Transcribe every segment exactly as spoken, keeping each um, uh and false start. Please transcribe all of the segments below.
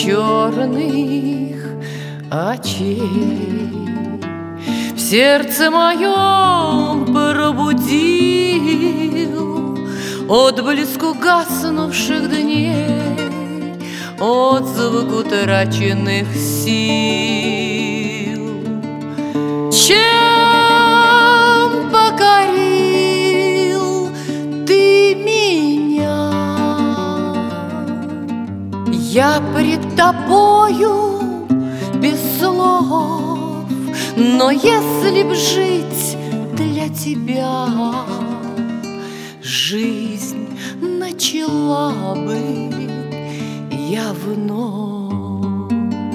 черных очей. В сердце моем пробудил отблеск угаснувших дней, отзвук утраченных сил. Чем покорил ты меня? Я пред тобою без слов, но если б жить для тебя, жизнь начала бы я вновь.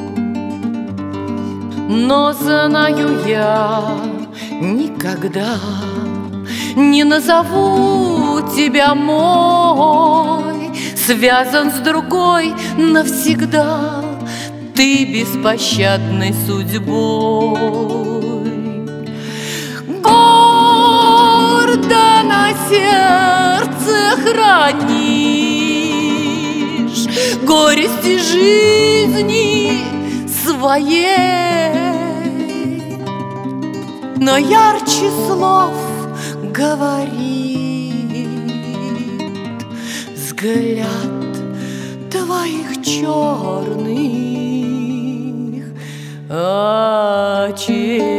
Но знаю я, никогда не назову тебя мой, связан с другой навсегда ты беспощадной судьбой. Гордо на сердце хранишь горести жизни своей, но ярче слов говорит взгляд твоих черных очей.